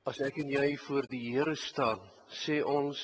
As ek en jy voor die Here staan, sê ons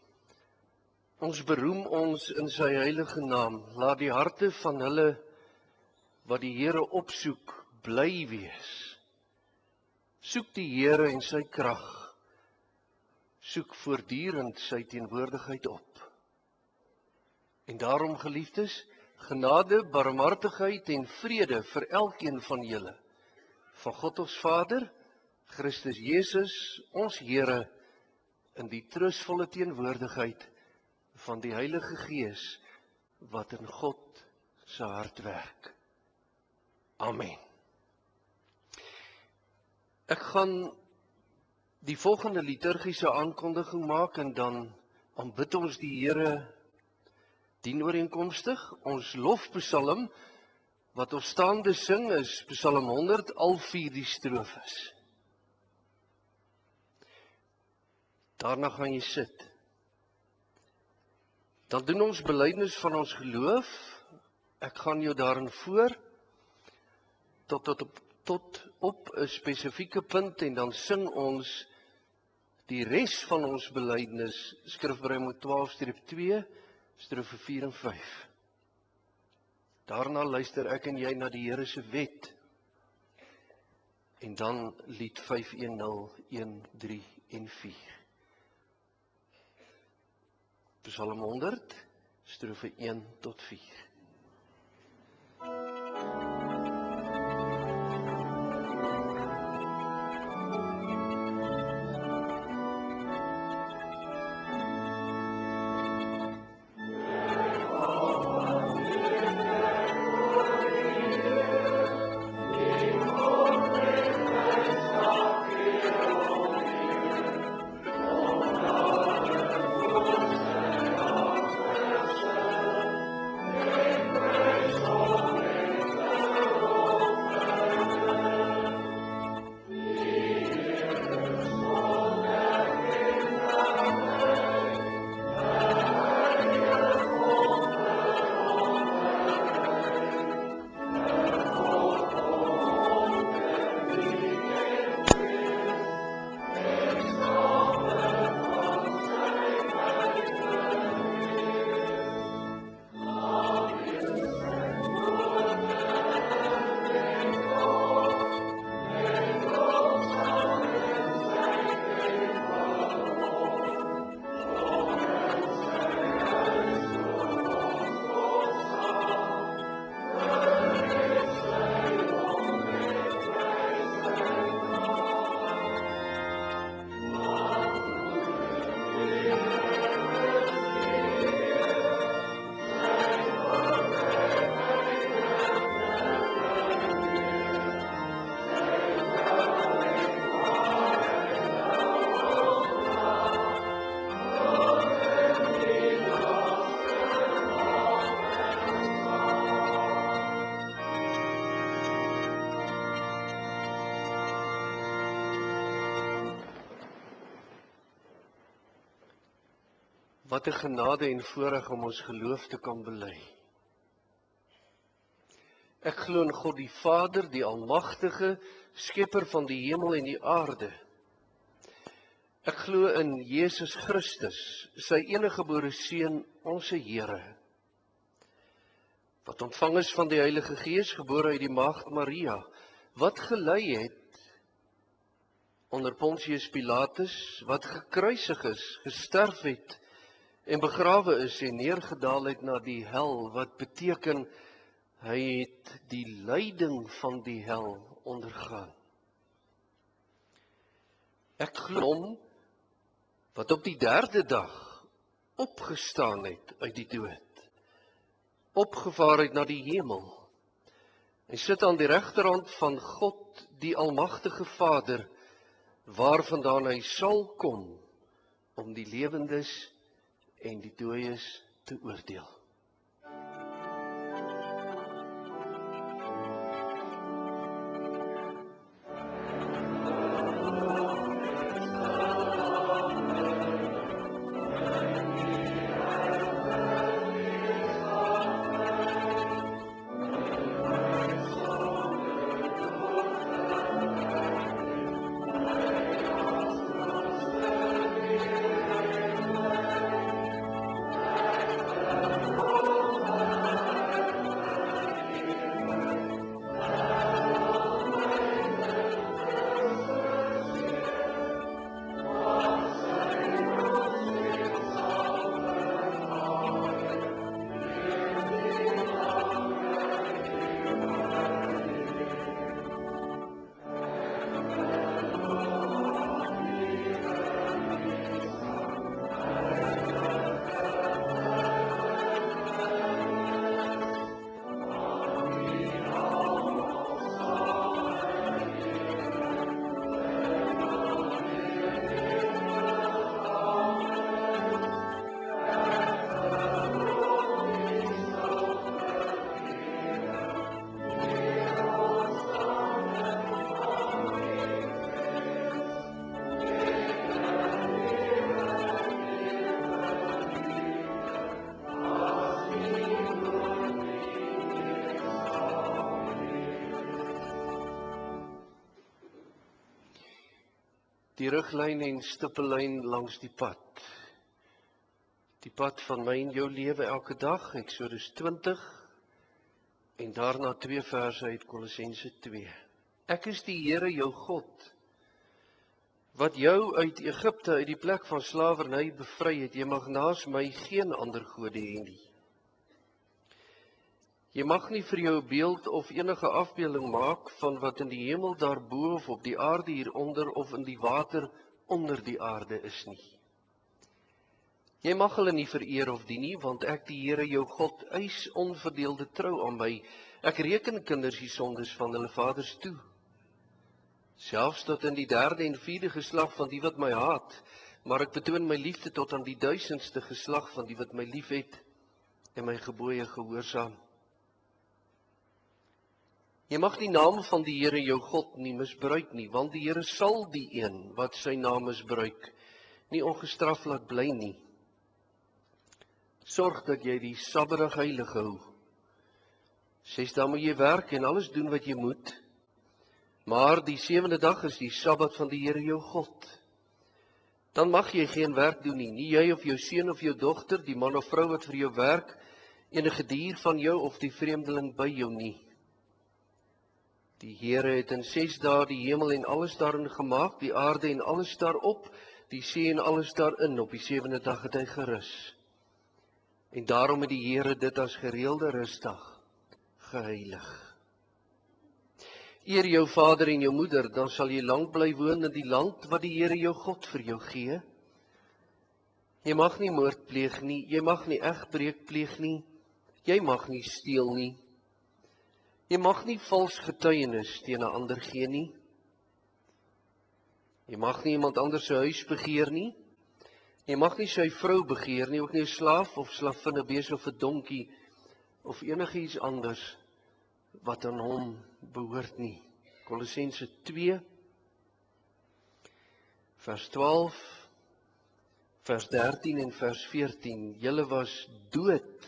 beroem ons in sy heilige naam. Laat die harte van hulle wat die Here opsoek, bly wees. Soek die Here en sy krag. Soek voortdurend sy teenwoordigheid op. En daarom, geliefdes, genade, barmhartigheid en vrede vir elkeen van julle, van God ons Vader, Christus Jesus, ons Here, in die troostvolle teenwoordigheid van die Heilige Gees, wat in God se hart werk. Amen. Ek gaan die volgende liturgiese aankondiging maak en dan aanbid ons die Here dienooreenkomstig. Ons lofpsalm wat ons staande sing is Psalm 100, al 4 die strofes. Daarna gaan jy sit. Dan doen ons belydenis van ons geloof. Ek gaan jou daarin voor tot op 'n spesifieke punt en dan sing ons die res van ons belydenis, Skrifbreë 12-2, strofe 4 en 5. Daarna luister ek en jy na die Here se wet. En dan lied 510, 1, 3 en 4. Psalm 100, strofe 1 tot 4. Wat 'n genade en voorreg om ons geloof te kan bely. Ek glo in God die Vader, die Almagtige, Skepper van die hemel en die aarde. Ek glo in Jesus Christus, sy eniggebore Seun, ons Here, wat ontvang is van die Heilige Gees, gebore uit die Maagd Maria, wat gelei het onder Pontius Pilatus, wat gekruisig is, gesterf het, en begrawe is en neergedaal het na die hel, wat beteken, hy het die lyding van die hel ondergaan. Ek glo hom, wat op die 3de dag opgestaan het uit die dood, opgevaar het na die hemel, en sit aan die regterhand van God, die Almagtige Vader, waarvandaan hy sal kom, om die lewendes en die dooies te oordeel. Die riglyn en stippellyn langs die pad. Die pad van my en jou lewe elke dag, Eksodus 20, en daarna 2 verse uit Kolossense 2. Ek is die Here jou God, wat jou uit Egipte, uit die plek van slawerny bevry het. Jy mag naas my geen ander gode hê nie. Jy mag nie vir jou 'n beeld of enige afbeelding maak van wat in die hemel daarbo of op die aarde hieronder of in die water onder die aarde is nie. Jy mag hulle nie vereer of dien nie, want ek, die Here jou God, eis onverdeelde trou aan my. Ek reken kinders die sondes van hulle vaders toe, selfs tot in die 3de en 4de geslag van die wat my haat, maar ek betoon my liefde tot aan die 1000ste geslag van die wat my liefhet en my gebooie gehoorsaam. Jy mag die naam van die Here jou God nie misbruik nie, want die Here sal die een wat sy naam misbruik nie ongestraf laat bly nie. Sorg dat jy die Sabbatdag heilig hou. 6 dae moet jy werk en alles doen wat jy moet, maar die 7de dag is die Sabbat van die Here jou God. Dan mag jy geen werk doen nie, nie jy of jou seun of jou dogter, die man of vrou wat vir jou werk, enige dier van jou of die vreemdeling by jou nie. Die Here het in 6 dae die hemel en alles daarin gemaak, die aarde en alles daarop, die see en alles daarin. Op die 7de dag het hy gerus. En daarom het die Here dit as gereelde rusdag geheilig. Eer jou vader en jou moeder, dan sal jy lank bly woon in die land wat die Here jou God vir jou gee. Jy mag nie moord pleeg nie, jy mag nie egbreek pleeg nie, jy mag nie steel nie. Jy mag nie vals getuienis teen 'n ander gee nie. Jy mag nie iemand anders se huis begeer nie. Jy mag nie sy vrou begeer nie, ook nie 'n slaaf of slavin, 'n bees of 'n donkie of enigiets anders wat aan hom behoort nie. Kolossense 2 vers 12, vers 13 en vers 14. Julle was dood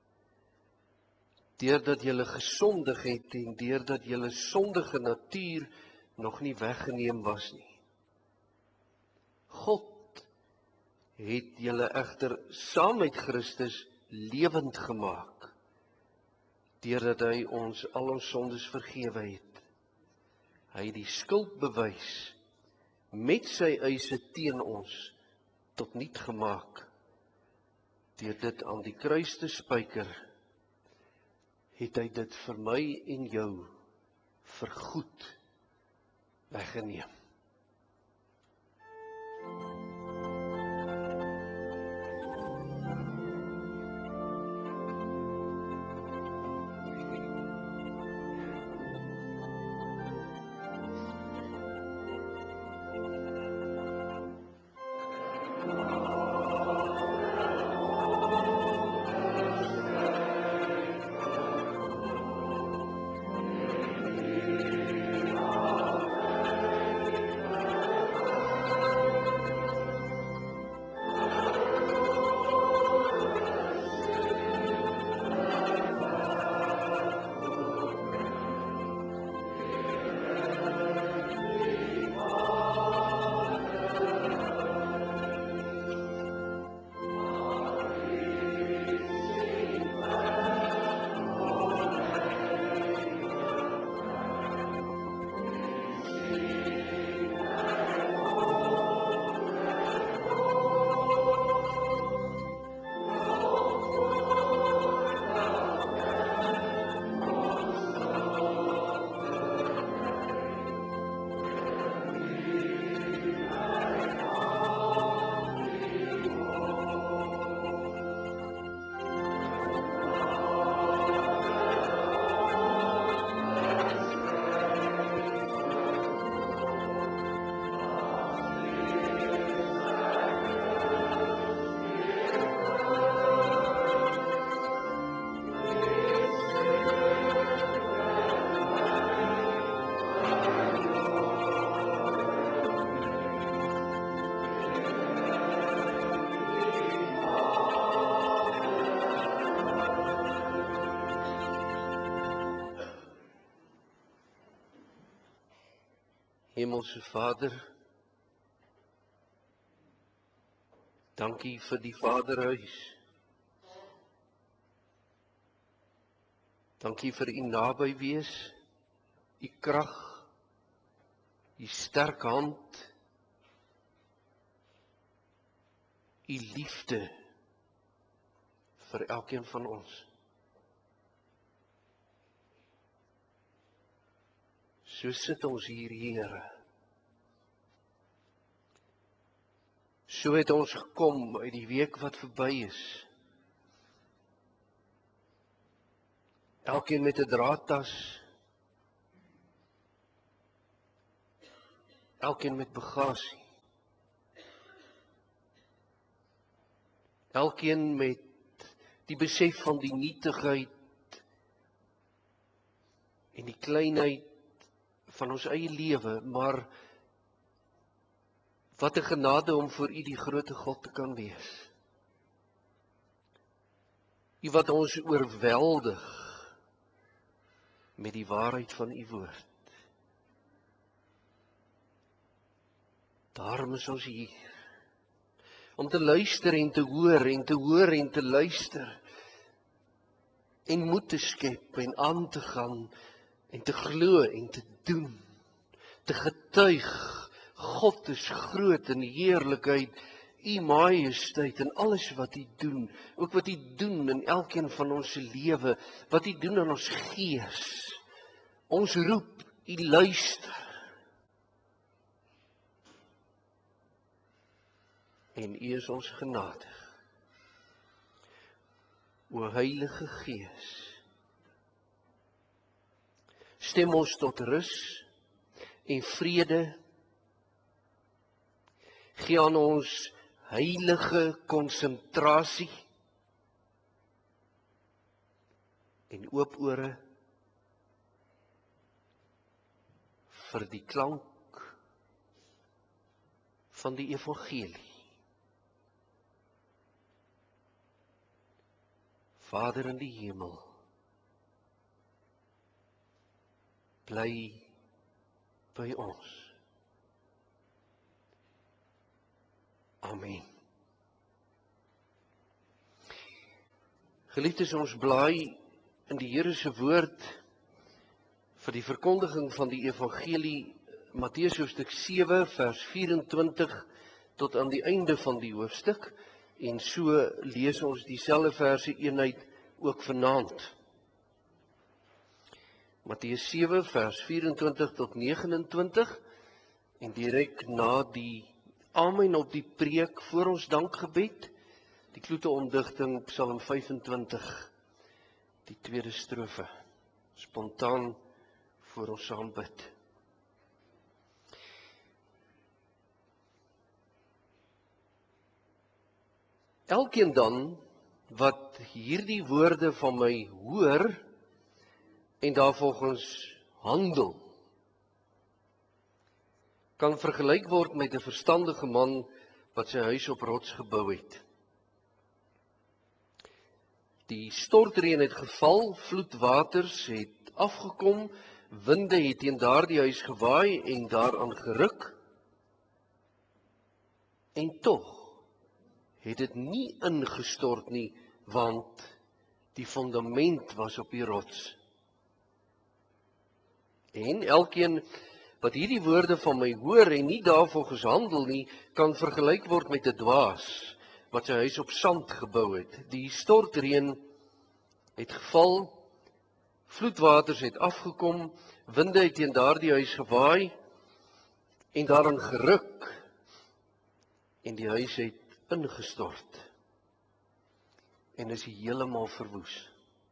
deurdat julle gesondig het en deurdat julle sondige natuur nog nie weggeneem was nie. God het julle egter saam met Christus lewend gemaak, deurdat hy ons al ons sondes vergewe het. Hy het die skuldbewys met sy eise teen ons tot niet gemaak. Deur dit aan die kruis te spyker, het hy dit vir my en jou vergoed weggeneem. Hemelse Vader, Dankie vir die Vaderhuis. Dankie vir u naby wees, u krag, u sterk hand, u liefde vir elkeen van ons. So sit ons hier, Here. So het ons gekom uit die week wat verby is. Elkeen met 'n draadtas, elkeen met bagasie. Elkeen met die besef van die nietigheid en die kleinheid van ons eie lewe, maar wat 'n genade om voor u die grote God te kan wees. U wat ons oorweldig met die waarheid van u woord. Daarom is ons hier, om te luister en te hoor en te hoor en te luister, en moed te skep en aan te gaan, en te glo en te doen, te getuig, God is groot in heerlikheid, u majesteit en alles wat u doen, ook wat u doen in elkeen van ons se lewe, wat u doen in ons gees. Ons roep, u luister. En u is ons genadig. O Heilige Gees, stem ons tot rus en vrede. Gee aan ons heilige konsentrasie en oop ore vir die klank van die evangelie. Vader in die hemel, bly by ons. Amen. Geliefdes, ons blaai in die Here se woord vir die verkondiging van die evangelie, Matteus hoofstuk 7 vers 24 tot aan die einde van die hoofstuk, en so lees ons dieselfde verse eenheid ook vanaand. Matteus 7 vers 24 tot 29, en direk na die Amen op die preek voor ons dankgebed, die kloete omdigting Psalm 25, die tweede strofe, spontaan voor ons saam bid. Elkeen dan wat hierdie woorde van my hoor en daarvolgens handel, kan vergelyk word met 'n verstandige man wat sy huis op rots gebou het. Die stortreën het geval, vloedwaters het afgekom, winde het teen daardie huis gewaai en daaraan geruk, en tog het dit nie ingestort nie, want die fundament was op die rots. En elkeen wat hierdie woorde van my hoor en nie daarvolgens handel nie, kan vergelyk word met 'n dwaas wat sy huis op sand gebou het. Die stortreën het geval, vloedwaters het afgekom, winde het teen daardie huis gewaai en daarin geruk, en die huis het ingestort en is heeltemal verwoes.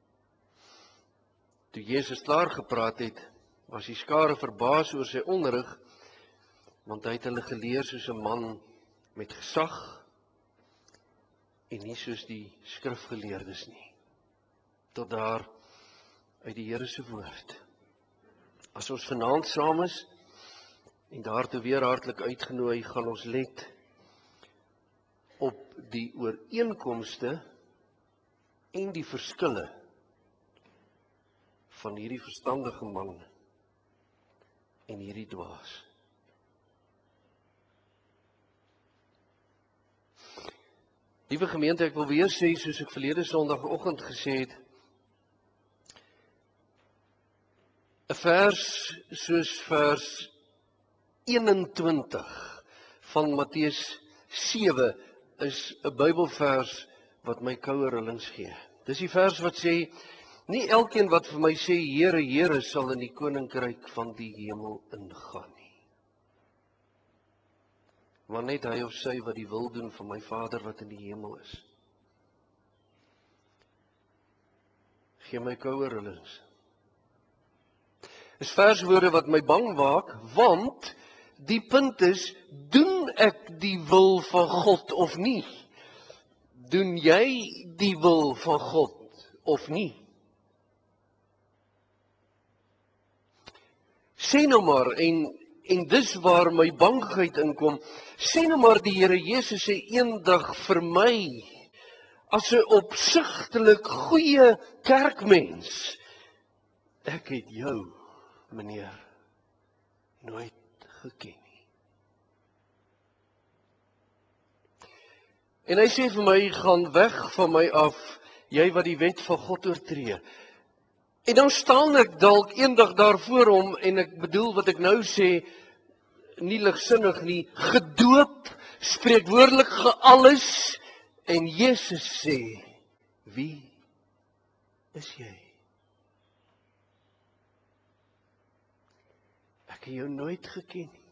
Toe Jesus klaar gepraat het, was die skare verbaas oor sy onderrig, want hy het hulle geleer soos 'n man met gesag en nie soos die skrifgeleerdes nie. Tot daar uit die Here se woord. As ons vanaand saam is en daartoe weer hartlik uitgenooi, gaan ons let op die ooreenkomste en die verskille van hierdie verstandige man en hierdie dwaas. Liewe gemeente, ek wil weer sê, soos ek verlede Sondagoggend gesê het, 'n vers soos vers 21 van Matteus 7 is 'n Bybelvers wat my koue rillings gee. Dis die vers wat sê, nie elkeen wat vir my sê, Here, Here, sal in die koninkryk van die hemel ingaan nie. Maar net hy of sy wat die wil doen van my Vader wat in die hemel is. Gee my koue rillings. Is verswoorde wat my bang maak, want die punt is, doen ek die wil van God of nie? Doen jy die wil van God of nie? Sê nou maar, en dis waar my bangheid inkom, sê nou maar die Here Jesus sê eendag vir my, as 'n opsigtelik goeie kerkmens, ek het jou, meneer, nooit geken nie. En hy sê vir my, gaan weg van my af, jy wat die wet van God oortree. En dan staan ek dalk eendag daar voor hom, en ek bedoel wat ek nou sê, nie ligsinnig nie, gedoop, spreekwoordelik gealles, en Jesus sê, wie is jy? Ek het jou nooit geken nie.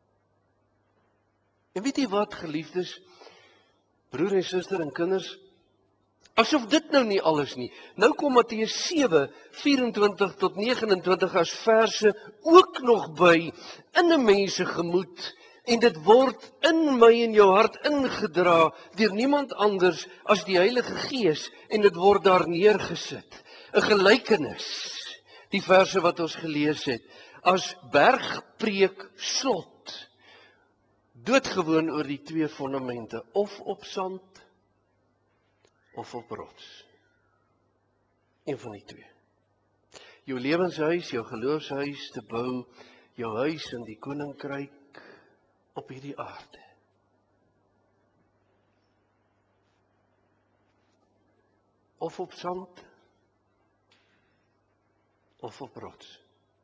En weet jy wat, geliefdes, broer en suster en kinders, asof dit nou nie alles nie. Nou kom Matteus 7, 24 tot 29 as verse ook nog by in 'n mens se gemoed, en dit word in my en jou hart ingedra deur niemand anders as die Heilige Gees, en dit word daar neergesit. 'n Gelykenis, die verse wat ons gelees het, as bergpreek slot, doodgewoon oor die twee fondamente, of op sand of op rots. Een van die twee. Jou lewenshuis, jou geloofshuis te bou, jou huis in die koninkryk op hierdie aarde. Of op sand of op rots.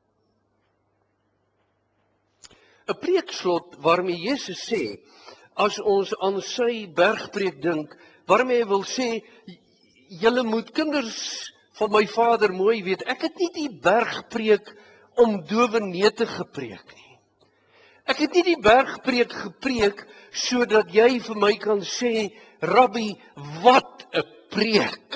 'n Preekslot waarmee Jesus sê, as ons aan sy bergpreek dink, waarmee hy wil sê, julle moet kinders van my Vader mooi weet, ek het nie die bergpreek om dowe neute gepreek nie. Ek het nie die bergpreek gepreek sodat jy vir my kan sê, Rabbi, wat 'n preek.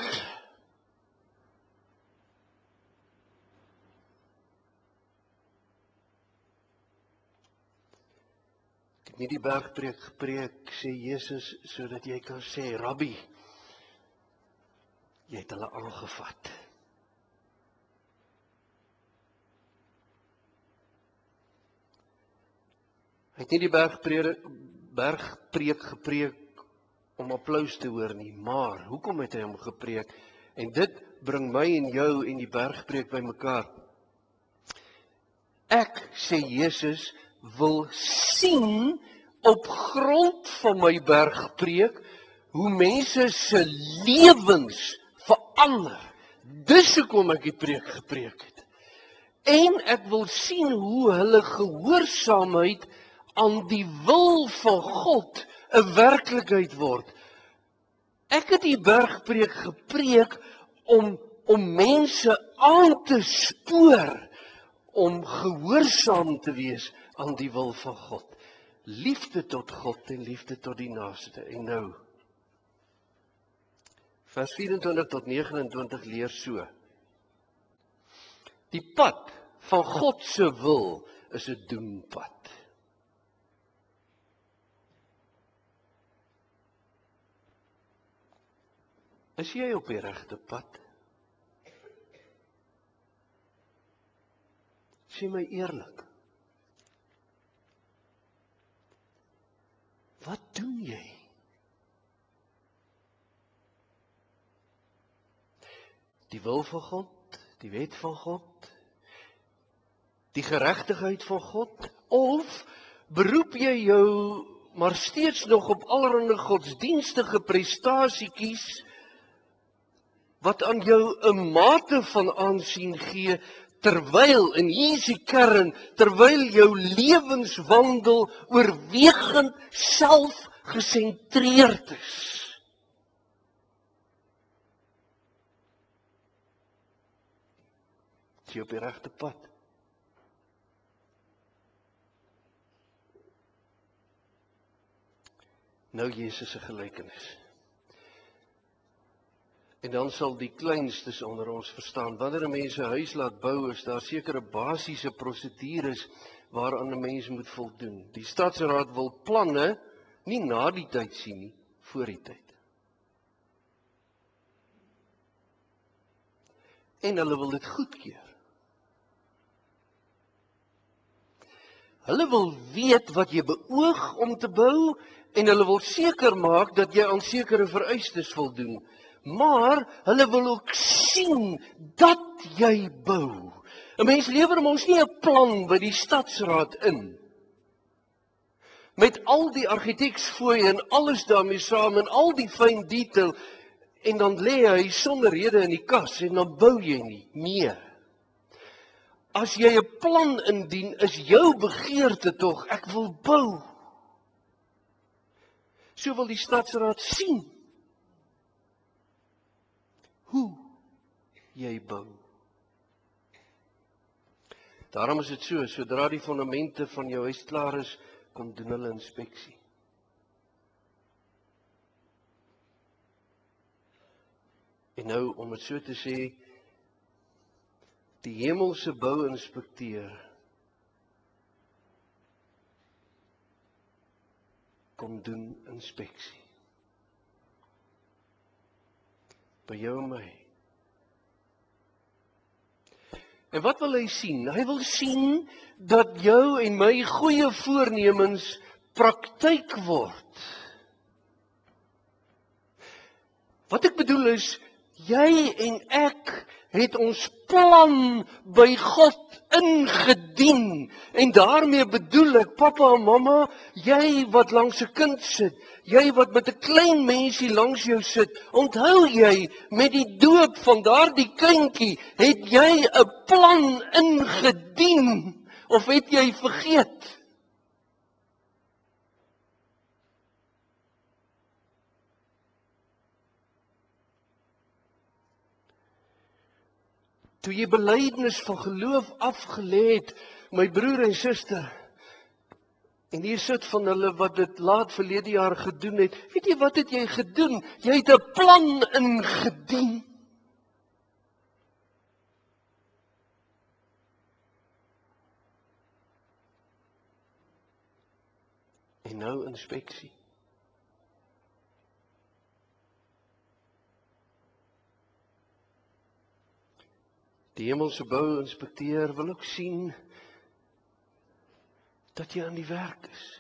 Ek het nie die bergpreek gepreek, sê Jesus, sodat jy kan sê, Rabbi, jy het hulle aangevat. Hy het nie die bergpreek gepreek om applaus te hoor nie, maar hoekom het hy hom gepreek? En dit bring my en jou en die bergpreek by mekaar. Ek, sê Jesus, wil sien op grond van my bergpreek hoe mense se lewens verander. Dis hoekom ek die preek gepreek het. En ek wil sien hoe hulle gehoorsaamheid aan die wil van God 'n werklikheid word. Ek het die bergpreek gepreek om mense aan te spoor om gehoorsaam te wees aan die wil van God. Liefde tot God en liefde tot die naaste. En nou, vers 24 tot 29 leer so. Die pad van God se wil is 'n doenpad. Is jy op die regte pad? Sê my eerlik. Wat doen jy? Die wil van God, die wet van God, die geregtigheid van God, of beroep jy jou maar steeds nog op allerlei godsdienstige prestasiekies, wat aan jou 'n mate van aansien gee, terwyl, en hier is die kern, terwyl jou lewenswandel oorwegend selfgesentreerd is. Is jy op die regte pad? Nou Jesus se gelykenis. En dan sal die kleinstes onder ons verstaan, wanneer 'n mens 'n huis laat bou, is daar sekere basiese prosedures waaraan 'n mens moet voldoen. Die stadsraad wil planne nie na die tyd sien nie, voor die tyd. En hulle wil dit goedkeur. Hulle wil weet wat jy beoog om te bou, en hulle wil seker maak dat jy aan sekere vereistes voldoen. Maar hulle wil ook sien dat jy bou. 'n Mens lewer mos nie 'n plan by die stadsraad in, met al die argitektsfooie en alles daarmee saam, en al die fyn detail, en dan lê hy sonder rede in die kas, en dan bou jy nie. Nee. As jy 'n plan indien, is jou begeerte tog, ek wil bou. So wil die stadsraad sien hoe jy bou. Daarom is dit so, sodra die fondamente van jou huis klaar is, kom doen hulle inspeksie. En nou, om dit so te sê, die hemelse bouinspekteur kom doen inspeksie. By jou en my. En wat wil hy sien? Hy wil sien dat jou en my goeie voornemens praktyk word. Wat ek bedoel is, jy en ek het ons plan by God ingedien. En daarmee bedoel ek, pappa en mamma, jy wat langs 'n kind sit, jy wat met 'n klein mensie langs jou sit, onthou jy, met die doop van daardie kindjie, het jy 'n plan ingedien, of het jy vergeet? Toe jy belydenis van geloof afgelê het, my broer en suster, en hier sit van hulle wat dit laat verlede jaar gedoen het, weet jy wat het jy gedoen? Jy het 'n plan ingedien. En nou inspeksie. Die hemelse bouinspekteur wil ook sien dat jy aan die werk is.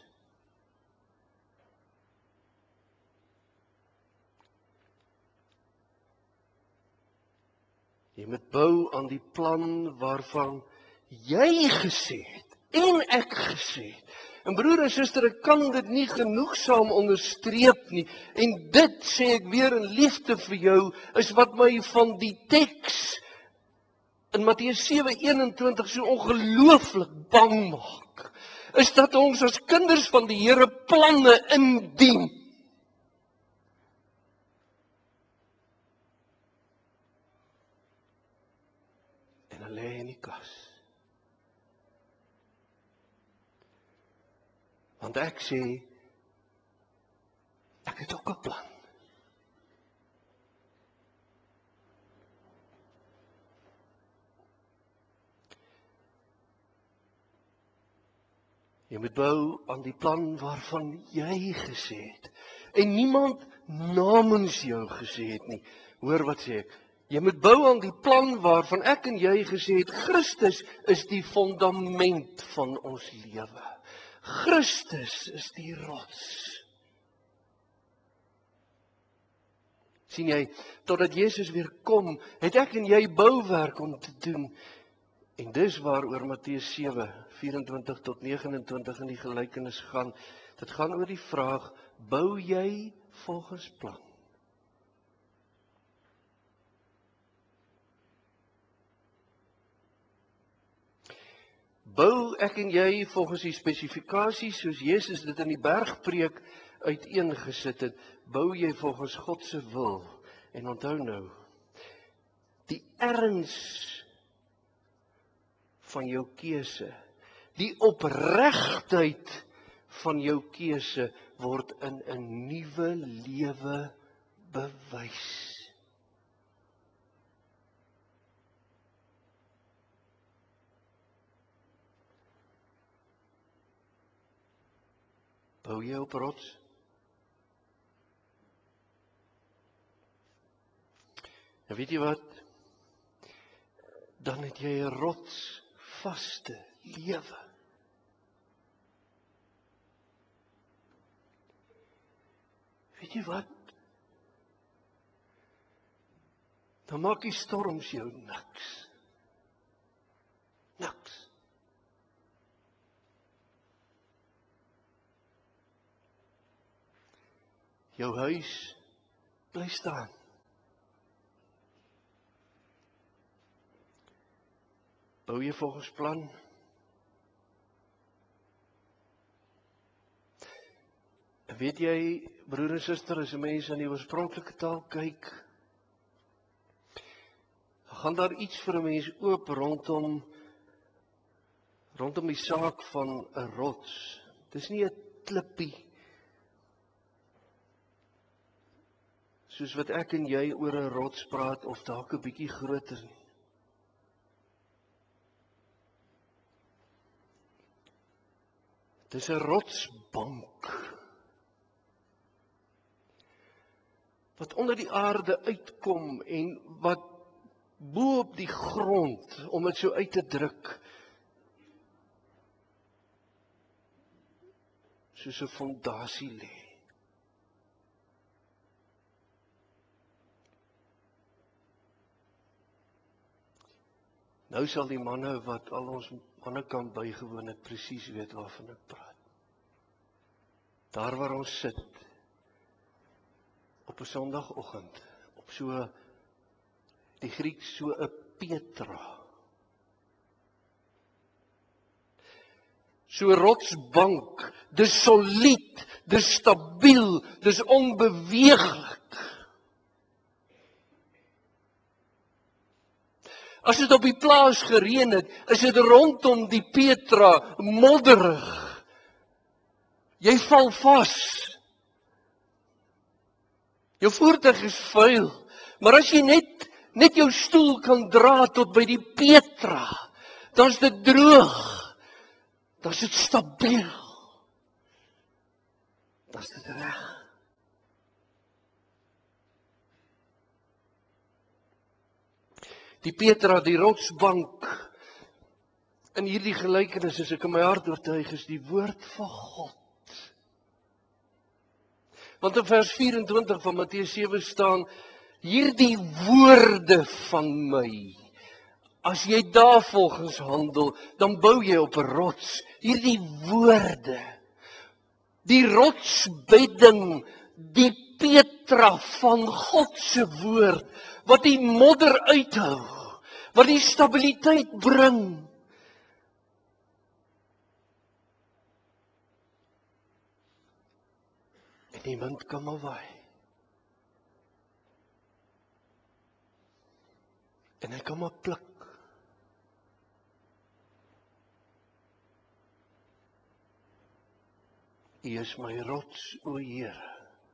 Jy moet bou aan die plan waarvan jy gesê het en ek gesê het. En broer en suster, ek kan dit nie genoegsaam onderstreep nie. En dit sê ek weer in liefde vir jou, is wat my van die teks in Matteus 7:21 so ongelooflik bang maak, is dat ons as kinders van die Here planne indien. En dan lê in die kas. Want ek sê, ek het ook 'n plan. Jy moet bou aan die plan waarvan jy gesê het. En niemand namens jou gesê het nie. Hoor wat sê ek? Jy moet bou aan die plan waarvan ek en jy gesê het, Christus is die fondament van ons lewe. Christus is die rots. Sien jy, totdat Jesus weer kom, het ek en jy bouwerk om te doen. En dis waaroor Matteus 7, 24 tot 29 in die gelykenis gaan. Dit gaan oor die vraag, bou jy volgens plan? Bou ek en jy volgens die spesifikasies, soos Jesus dit in die bergpreek uiteengesit het, bou jy volgens God se wil? En onthou nou, die erns van jou keuse, die opregtheid van jou keuse word in 'n nuwe lewe bewys. Bou jy op rots? En weet jy wat? Dan het jy 'n rotsvaste lewe. Weet jy wat? Dan maak die storms jou niks. Niks. Jou huis bly staan. Bou jy volgens plan? En weet jy, broer en suster, as 'n mens aan die oorspronklike taal kyk, gaan daar iets vir 'n mens oop rondom die saak van 'n rots. Dis nie 'n klippie soos wat ek en jy oor 'n rots praat of dalk 'n bietjie groter nie. Dis 'n rotsbank wat onder die aarde uitkom en wat bo op die grond, om dit so uit te druk, soos 'n fondasie lê. Nou sal die manne wat al ons mannekamp bygewoon het presies weet waarvan ek praat. Daar waar ons sit op 'n Sondagoggend, op so die Grieks so 'n Petra. So 'n rotsbank, dis solied, dis stabiel, dis onbeweeglik. As dit op die plaas gereën het, is dit rondom die Petra modderig. Jy val vas. Jou voertuig is vuil, maar as jy net jou stoel kan dra tot by die Petra, dan is dit droog, dan is dit stabiel, dan is dit reg. Die Petra, die rotsbank, in hierdie gelykenis, as ek in my hart oortuig, is die woord van God. Want in vers 24 van Matteus 7 staan, hierdie woorde van my, as jy daarvolgens handel, dan bou jy op 'n rots. Hierdie woorde, die rotsbedding, die Petra van God se woord, wat die modder uithou, wat die stabiliteit bring. En die wind kan maar waai. En hy kan maar pluk. U is my rots, o Here.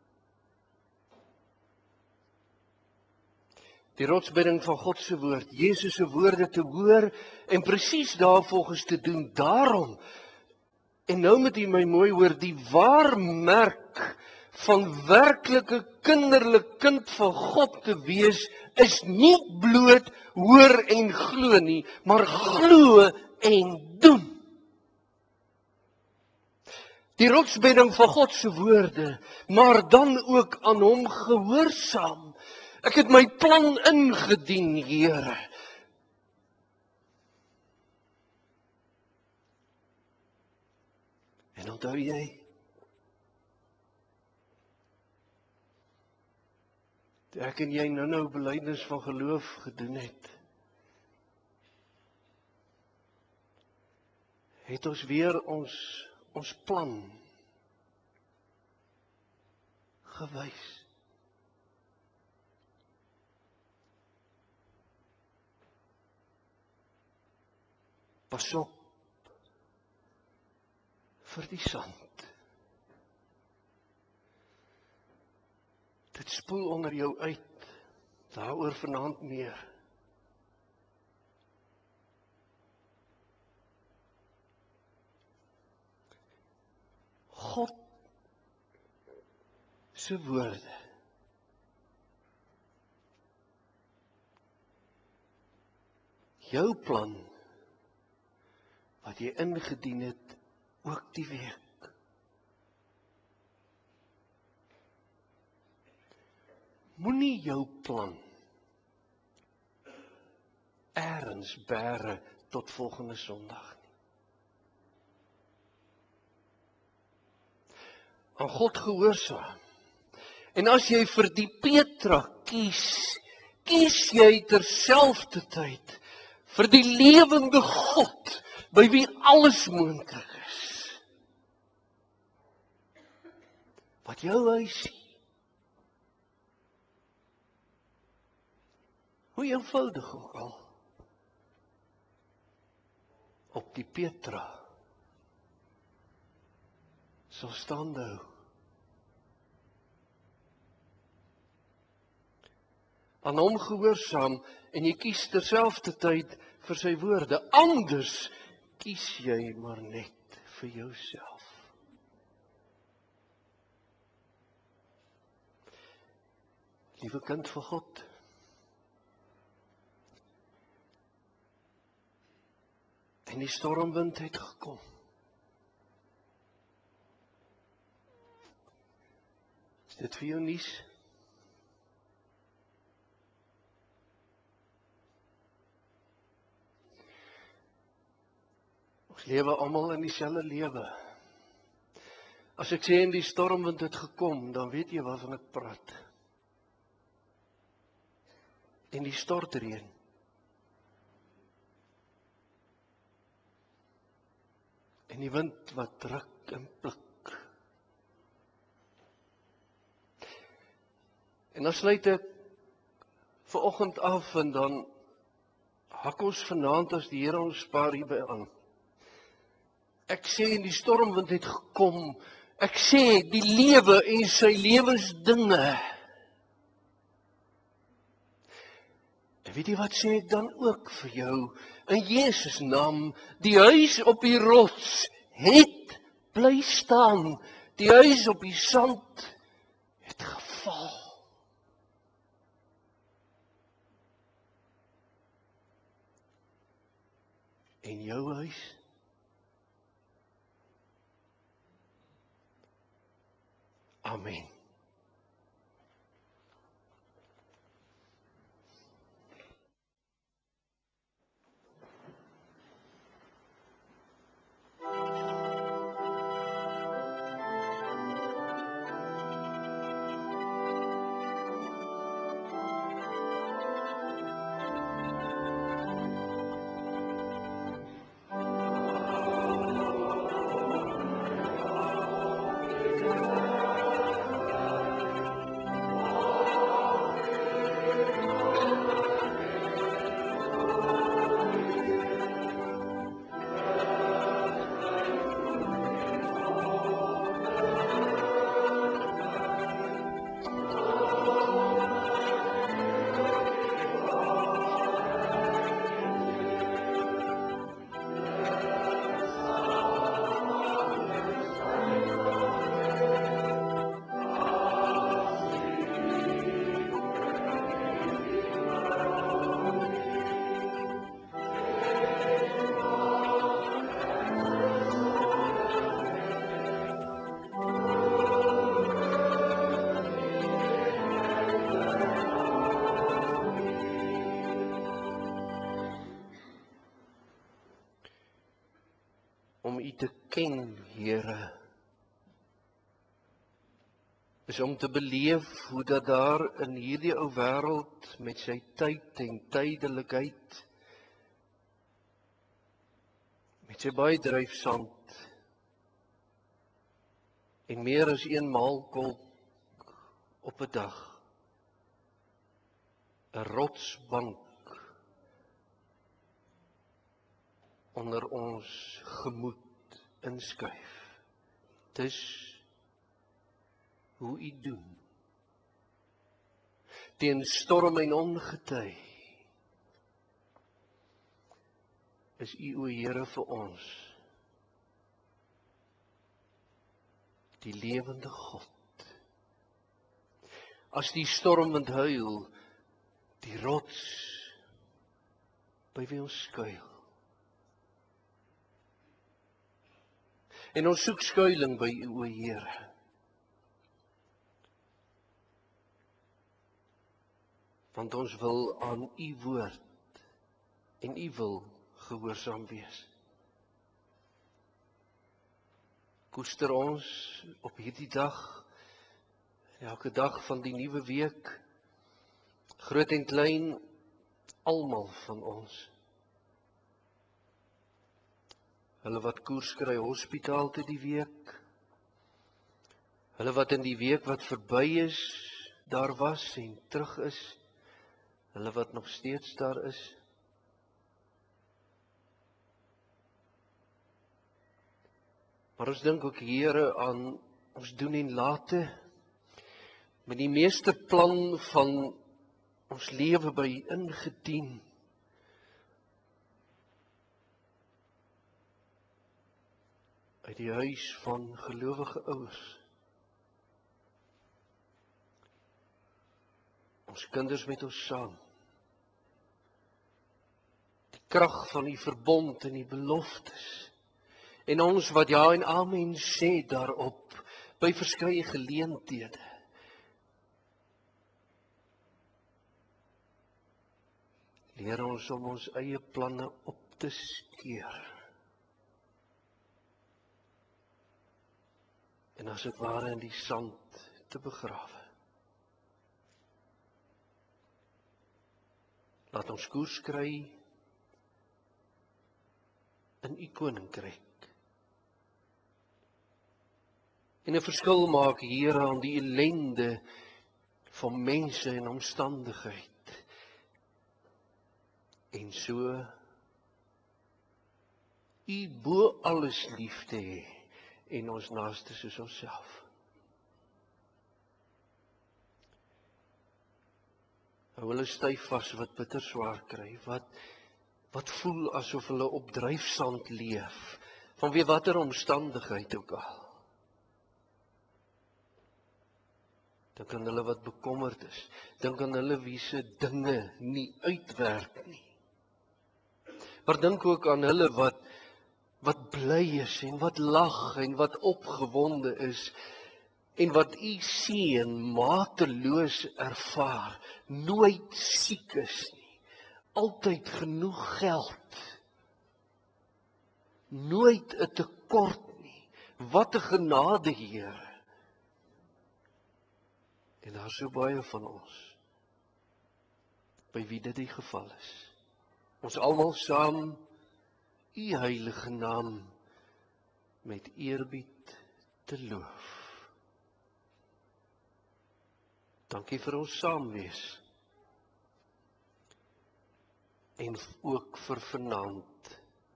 Die rotsbedding van God se woord, Jesus se woorde te hoor en presies daarvolgens te doen. Daarom, en nou moet u my mooi hoor, die waarmerk van werklike kinderlike kind van God te wees, is nie bloot hoor en glo nie, maar glo en doen. Die rotsbedding van God se woorde, maar dan ook aan hom gehoorsaam. Ek het my plan ingedien, Here. En onthou jy, toe ek en jy nou belydenis van geloof gedoen het ons weer ons plan gewys. Pas op vir die sand. Dit spoel onder jou uit, daaroor vanaand meer. God se woorde jou plan wat jy ingedien het ook die week. Moenie jou plan ergens bære tot volgende Sondag nie. Aan God gehoorsaam. En as jy vir die Petra kies jy terselfdertyd vir die lewende God, by wie alles moontlik is. Wat jou huis, hoe eenvoudig ook al, op die Petra sal staande hou. Aan hom gehoorsaam en jy kies terselfdertyd vir sy woorde. Anders kies jy maar net vir jouself. Liewe kind van God, en die stormwind het gekom. Is dit vir jou nuus? Ons lewe almal in dieselfde lewe. As ek sê en die stormwind het gekom, dan weet jy waarvan ek praat. En die stortreën. En die wind wat druk en pluk. En dan sluit ek vanoggend af en dan hak ons vanaand as die Here ons spaar hierby aan. Ek sê en die stormwind het gekom. Ek sê die lewe en sy lewensdinge. En weet jy wat sê ek dan ook vir jou? In Jesus naam, die huis op die rots het bly staan. Die huis op die sand het geval. En jou huis? Amen. Om U te ken, Here, is om te beleef hoe dat daar in hierdie ou wêreld met sy tyd en tydelikheid, met sy baie dryfsand en meer as een maalkolk op 'n dag, 'n rotsbank onder ons gemoed inskuif. Dis hoe U doen. Teen storm en ongety is U, o Here, vir ons die lewende God. As die stormwind huil, die rots by wie ons skuil. En ons soek skuiling by U, o Here. Want ons wil aan U woord en U wil gehoorsaam wees. Koester ons op hierdie dag, elke dag van die nuwe week, groot en klein, almal van ons. Hulle wat koers kry hospitaal toe die week, hulle wat in die week wat verby is, daar was en terug is, hulle wat nog steeds daar is. Maar ons dink ook, Here, aan ons doen en late, met die meeste plan van ons lewe by ingedien. Uit die huis van gelowige ouers. Ons kinders met ons saam. Die krag van die verbond en die beloftes. En ons wat ja en amen sê daarop, by verskeie geleenthede. Leer ons om ons eie planne op te skeer. En as dit ware in die sand te begrawe. Laat ons koers kry in U koninkryk. En 'n verskil maak, Here, aan die ellende van mense en omstandigheid. En so U bo alles lief te hê en ons naaste soos onsself. Hou hulle styf vas wat bitter swaar kry, wat voel asof hulle op dryfsand leef, vanweë watter omstandigheid ook al. Dink aan hulle wat bekommerd is, dink aan hulle wie se dinge nie uitwerk nie. Maar dink ook aan hulle wat bly is en wat lag en wat opgewonde is en wat U seën mateloos ervaar, nooit siek is nie, altyd genoeg geld, nooit 'n tekort nie. Wat 'n genade, Here. En daar is so baie van ons by wie dit die geval is. Ons almal saam U heilige naam met eerbied te loof. Dankie vir ons saamwees. En ook vir vanaand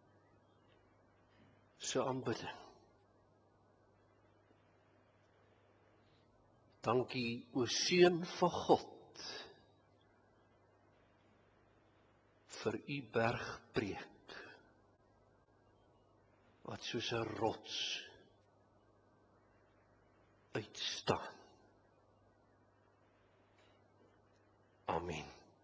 se aanbidding. Dankie, o Seun van God, vir U bergpreek, wat soos 'n rots uitstaan. Amen.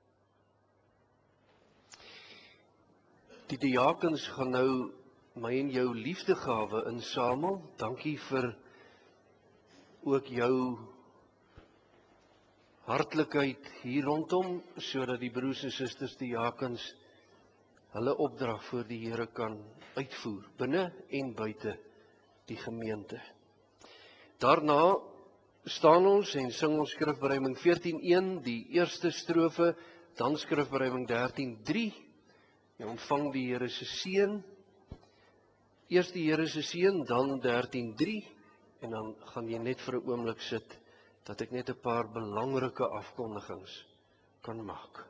Die diakens gaan nou my en jou liefdegawe insamel. Dankie vir ook jou hartlikheid hier rondom, sodat die broers en susters diakens hulle opdrag voor die Here kan uitvoer, binne en buite die gemeente. Daarna staan ons en sing ons skrifberuiming 14:1, die eerste strofe, dan skrifberuiming 13:3. Jy ontvang die Here se seën. Eers die Here se seën, dan 13:3 en dan gaan jy net vir 'n oomblik sit dat ek net 'n paar belangrike afkondigings kan maak.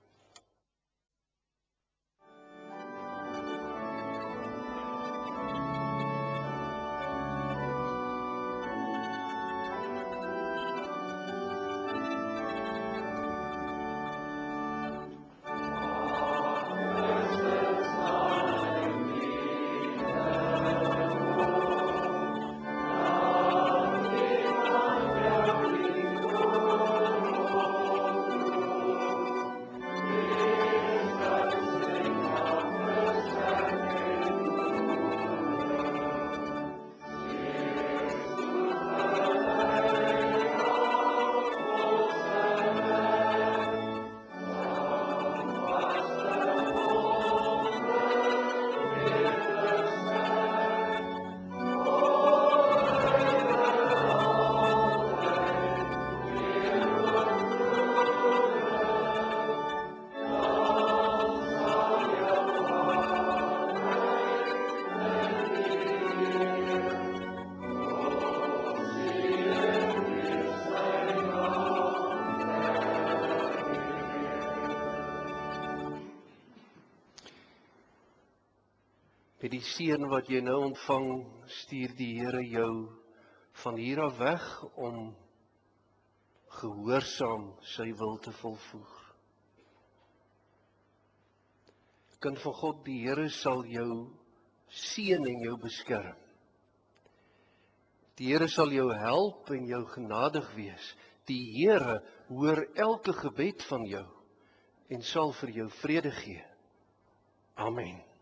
Met die seën wat jy nou ontvang, stuur die Here jou van hier af weg om gehoorsaam sy wil te volvoer. Kind van God, die Here sal jou seën en jou beskerm. Die Here sal jou help en jou genadig wees. Die Here hoor elke gebed van jou en sal vir jou vrede gee. Amen.